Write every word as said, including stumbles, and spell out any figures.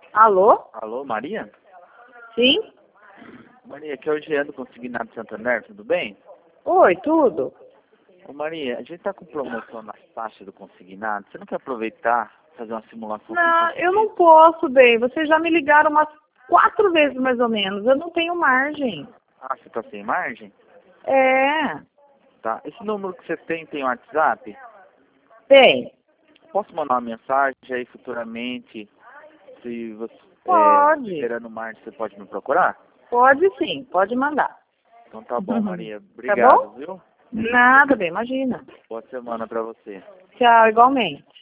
Alô? Alô, Maria? Sim? Maria, aqui é o Jean do Consignado de Santander, tudo bem? Oi, tudo? Ô Maria, a gente tá com promoção nas taxas do Consignado. Você não quer aproveitar, fazer uma simulação sem Não, eu não compromisso? posso, bem. Vocês já me ligaram umas quatro vezes mais ou menos. Eu não tenho margem. Ah, você tá sem margem? É, Tá. Esse número que você tem, tem WhatsApp? tem. Posso mandar uma mensagem aí futuramente? Se você é, Pode. esperando margem, você pode me procurar? Pode sim, pode mandar. Então tá bom, Maria. Tá Obrigado, bom? viu? Nada, bem, imagina. Boa semana pra você. Tchau, igualmente.